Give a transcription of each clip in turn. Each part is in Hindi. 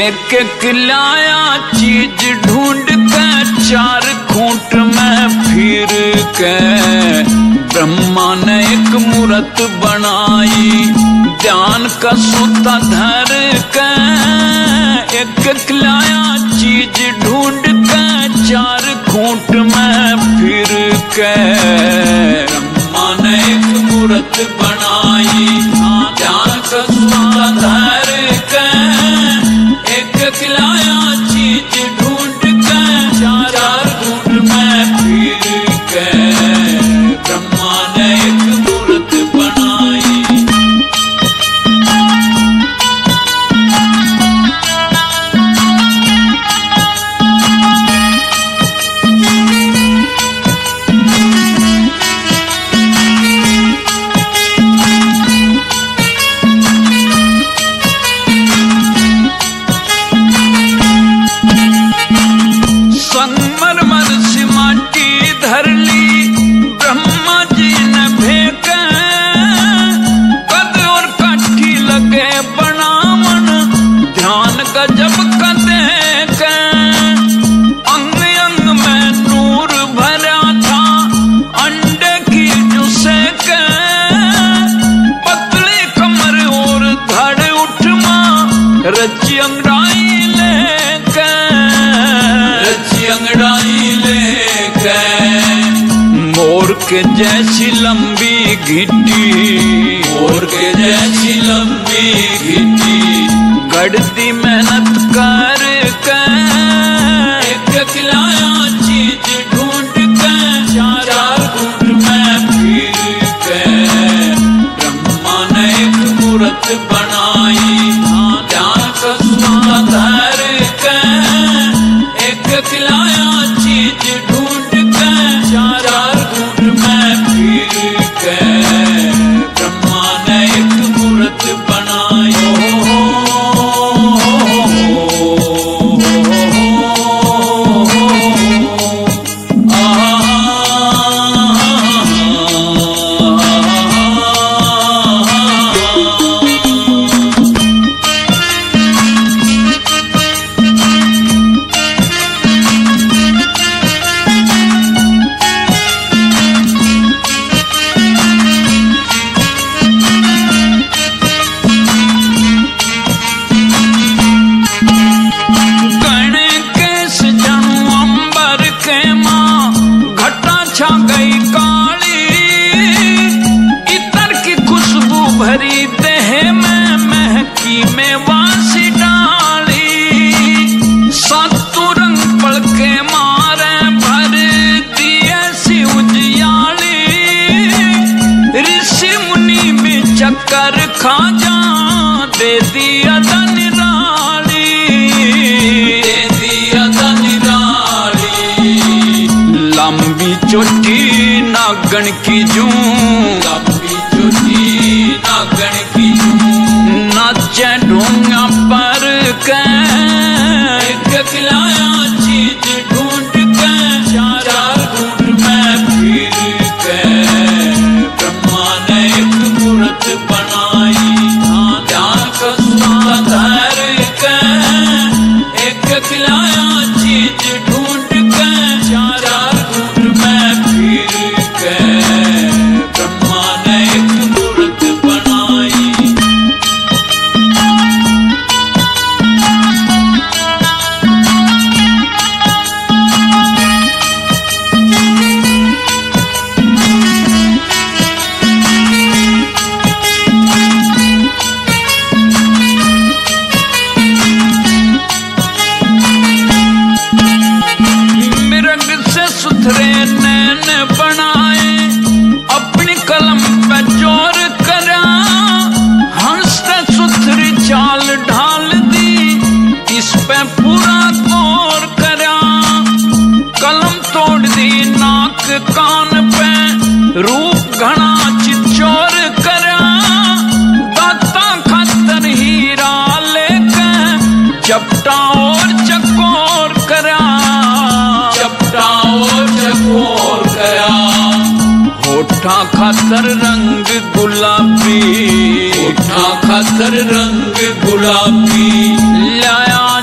एक एक लाया चीज ढूंढ के, चार खूंट में फिर के ब्रह्मा ने एक मूरत बनाई, ध्यान का सूता धर के। एक एक लाया चीज ढूंढ के, चार खूंट में फिर के ब्रह्मा ने एक मूरत बनाई, ध्यान का सूता धर के। एक एक लाया चीज ढूंढ के, चार खूंट में फिर के ब्रह्मा ने एक मूरत बनाई। संगमरमर से माटी धर ली ब्रह्मा जी ने फेंके, कद और काठी लगे बनावन, ध्यान गजब का देखे। अंग अंग में नूर भरा था, अंडे की जो सेके, पतली कमर और धड़ उठमा, रची अंगड़ाई लेके, रची अंगड़ाई लेके। मोर के जैसी लंबी घिट्टी, मोर के जैसी लंबी घिट्टी, गढ़ती मेहनत कर के। एक एक लाया चीज ढूंढ के, चार खूंट में फिर के ब्रह्मा ने एक मूरत बनाई, ध्यान का सूता धर के। एक एक लाया चीज ढूंढ के, चार खूंट में फिर के ब्रह्मा ने एक मूरत बनाई। भरी देह में महकी में वासी डाली, सातों रंग पड़ के मारे भर दिए सी उजियाली। ऋषि मुनि भी चक्कर खा जा, दे दिया निराली, दे दिया निराली। लंबी चोटी नागन की जूं, लंबी चोटी नागन की नाचे ढूंगा पर के। एक एक लाया चीज ढूंढ के, चार खूंट में फिर के ब्रह्मा ने एक मूरत बनाई, ध्यान का सूता धर के। एक एक लाया चीज ढूंढ के, चार खूंट में फिर के ब्रह्मा ने एक मूरत बनाई। मृग से सुथरे नैन बनाए, अपनी कलम पे जोर करा, हंस से सुथरी चाल ढाल दी, इस पे पूरा गौर करा। कलम तोड़ दी नाक कान पे, रूप घना चिचोर करा, दाता खातर हीरा लेके चपटा और चकोर करा, चपटा और चकोर करा। होठा खातर रंग गुलाबी, होठा खातर रंग गुलाबी, लाया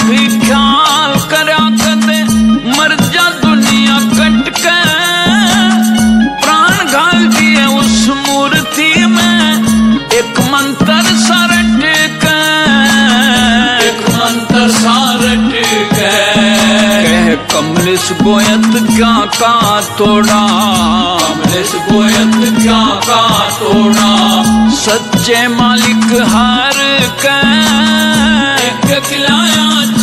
भी ख्याल करा कदे मर जा दुनिया कट के प्राण घाल दिए उस मूर्ति में एक मंत्र सरट के एक मंत्र सरट के कह कमलेश गोयत क्या का तोड़ा कमलेश गोयत क्या का तोड़ा सच्चे मालिक हार के एक खिलाया